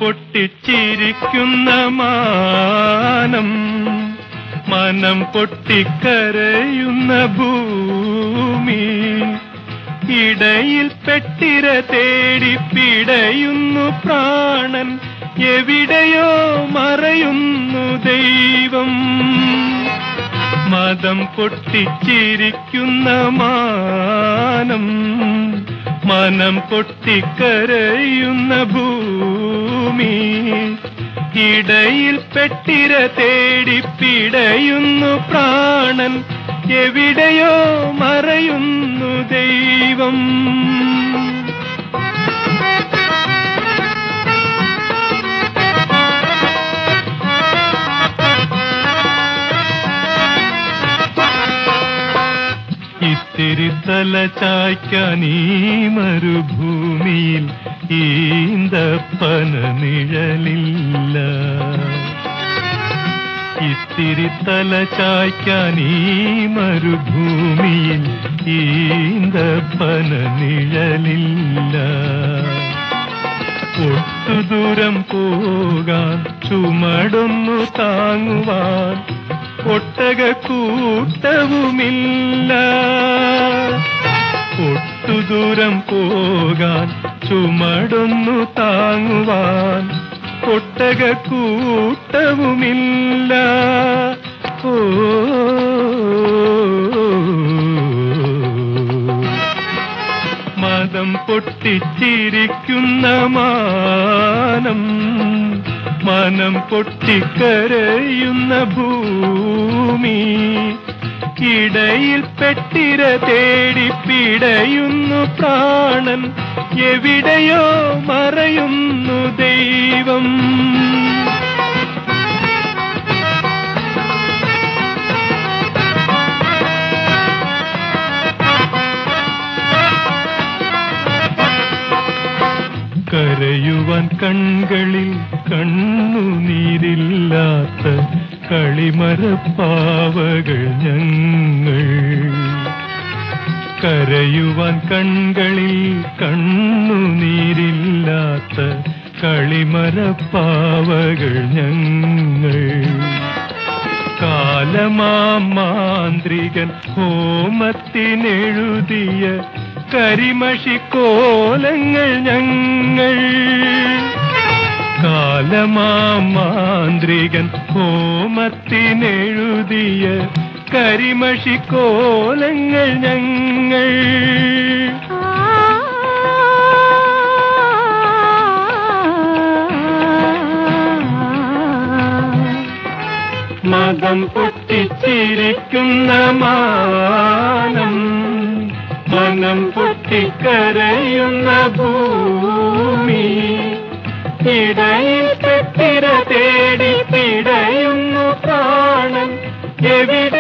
പൊട്ടിച്ചിരിക്കുന്ന മാനം, മനം പൊട്ടിക്കരയുന്ന ഭൂമി, ഇടയിൽ പെട്ടിര തേടി പിടയുന്നു പ്രാണൻ, എവിടെയോ മറയുന്നു ദൈവം. മതം പൊട്ടിച്ചിരിക്കുന്ന മാനം, മനം പൊട്ടിക്കരയുന്ന ഭൂമി, ഇടയിൽ പെട്ടിര തേടി പിടയുന്നു പ്രാണൻ, എവിടെയോ മറയുന്നു ദൈവം. ഇത്തിരി തല ചായ്ക്കാൻ ഈ മരുഭൂമിയിൽ ഈന്തപ്പന നിഴലില്ല. ഇത്തിരി തല ചായ്ക്കാൻ ഈ മരുഭൂമിയിൽ ഈന്തപ്പന നിഴലില്ല. ഒട്ടുദൂരം പോകാൻ ചുമടൊന്നു താങ്ങുവാൻ ഒട്ടകക്കൂട്ടവുമില്ല. ഒട്ടുദൂരം പോകാൻ ചുമടൊന്നു താങ്ങുവാൻ ഒട്ടകക്കൂട്ടവുമില്ല. ഓ മതം പൊട്ടിച്ചിരിക്കുന്ന മാനം, മനം പൊട്ടിക്കരയുന്ന ഭൂമി, ഇടയിൽ പെട്ടിര തേടി പിടയുന്നു പ്രാണൻ, എവിടെയോ മറയുന്നു ദൈവം. കരയുവാൻ കൺകളിൽ കണ്ണുനീരില്ലാത്ത കളിമരപ്പാവകൾ ഞങ്ങൾ. കരയുവാൻ കൺകളിൽ കണ്ണുനീരില്ലാത്ത കളിമരപ്പാവകൾ ഞങ്ങൾ. കാലമാന്ത്രികൻ ഹോമത്തിനെഴുതിയ കരിമഷിക്കോലങ്ങൾ ഞങ്ങൾ. കാലമാന്ത്രികൻ ഹോമത്തിനെഴുതിയ കരിമഷിക്കോലങ്ങൾ ഞങ്ങൾ. മതം പൊട്ടിച്ചിരിക്കുന്ന മാനം, മനം പൊട്ടിക്കരയുന്ന ഭൂമി, ഇടയിൽ പെട്ടിര തേടി പിടയുന്നു പ്രാണൻ, എവിടെ